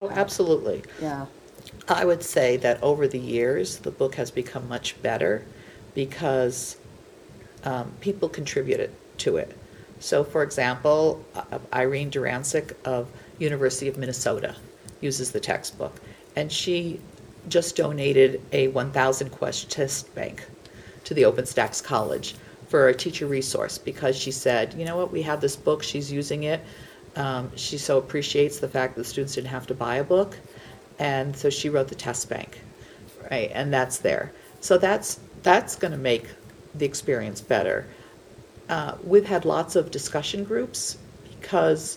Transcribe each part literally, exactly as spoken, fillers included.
absolutely. Yeah. I would say that over the years, the book has become much better because um, people contributed to it. So, for example, uh, Irene Durancic of University of Minnesota uses the textbook, and she just donated a one thousand question test bank to the OpenStax College for a teacher resource because she said, you know what, we have this book, she's using it. Um, she so appreciates the fact that the students didn't have to buy a book, and so she wrote the test bank, right? And that's there. So that's that's going to make the experience better. Uh, we've had lots of discussion groups because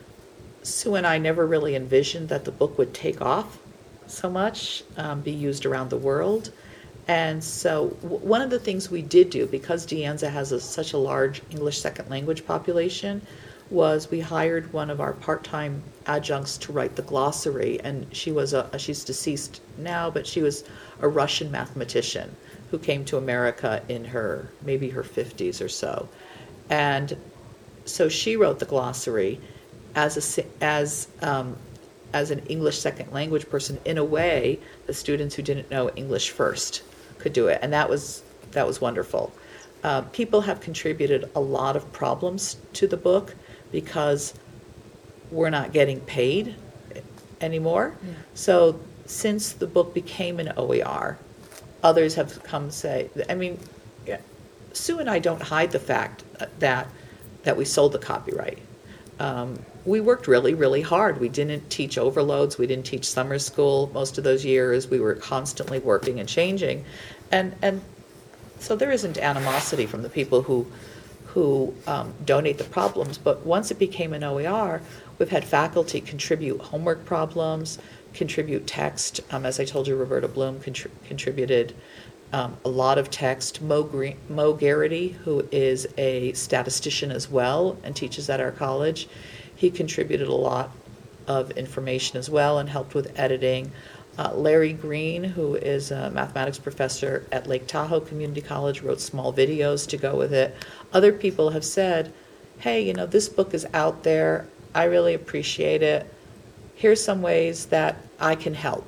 Sue and I never really envisioned that the book would take off so much, um, be used around the world. And so w- one of the things we did do, because De Anza has a, such a large English second language population, was we hired one of our part-time adjuncts to write the glossary. And she was a, she's deceased now, but she was a Russian mathematician who came to America in her, maybe her fifties or so. And so she wrote the glossary as a, as um, as an English second language person. In a way, the students who didn't know English first could do it, and that was that was wonderful. Uh, people have contributed a lot of problems to the book because we're not getting paid anymore. Yeah. So since the book became an O E R, others have come say, I mean, yeah, Sue and I don't hide the fact that that we sold the copyright. Um, we worked really, really hard. We didn't teach overloads. We didn't teach summer school most of those years. We were constantly working and changing. And and so there isn't animosity from the people who who um, donate the problems. But once it became an O E R, we've had faculty contribute homework problems, contribute text. Um, as I told you, Roberta Bloom contri- contributed um, a lot of text. Mo, Green, Mo Garrity, who is a statistician as well and teaches at our college, he contributed a lot of information as well and helped with editing. Uh, Larry Green, who is a mathematics professor at Lake Tahoe Community College, wrote small videos to go with it. Other people have said, hey, you know, this book is out there. I really appreciate it. Here's some ways that I can help.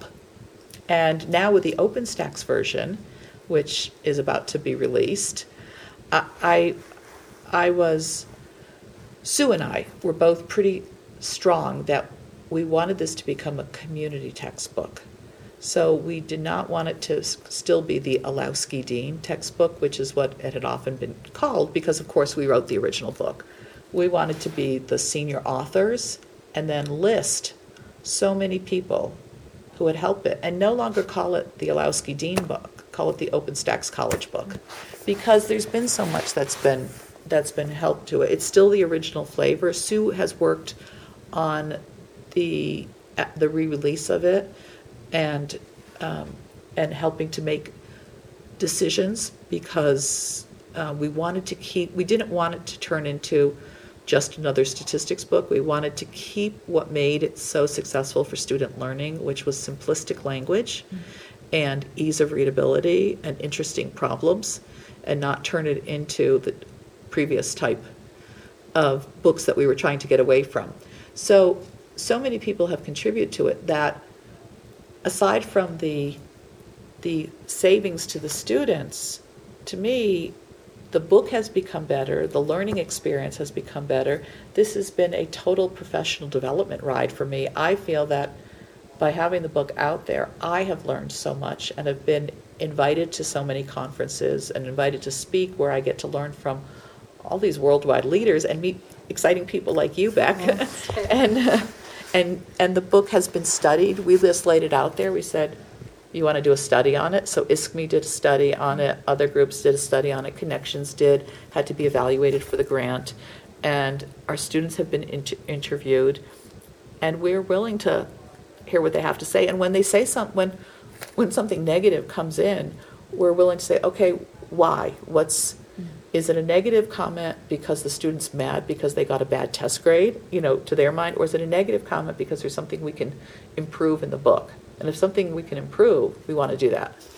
And now with the OpenStax version, which is about to be released, I, I, I was, Sue and I were both pretty strong that we wanted this to become a community textbook. So we did not want it to s- still be the Olowski-Dean textbook, which is what it had often been called, because of course we wrote the original book. We wanted to be the senior authors and then list so many people who would help it, and no longer call it the Olowski-Dean book, call it the OpenStax College book, because there's been so much that's been that's been helped to it. It's still the original flavor. Sue has worked on the uh, the re-release of it, and um, and helping to make decisions, because uh, we wanted to keep. We didn't want it to turn into just another statistics book. We wanted to keep what made it so successful for student learning, which was simplistic language mm-hmm. and ease of readability and interesting problems, and not turn it into the previous type of books that we were trying to get away from. So, so many people have contributed to it that aside from the the savings to the students, to me, the book has become better, the learning experience has become better. This has been a total professional development ride for me. I feel that by having the book out there, I have learned so much and have been invited to so many conferences and invited to speak, where I get to learn from all these worldwide leaders and meet exciting people like you, Beck. Oh, and, uh, and, and the book has been studied. We just laid it out there. We said, you want to do a study on it? So I S C M E did a study on it. Other groups did a study on it. Connections did, had to be evaluated for the grant. And our students have been inter- interviewed. And we're willing to hear what they have to say. And when they say something, when, when something negative comes in, we're willing to say, okay, why? What's, is it a negative comment because the student's mad because they got a bad test grade, you know, to their mind? Or is it a negative comment because there's something we can improve in the book? And if something we can improve, we want to do that.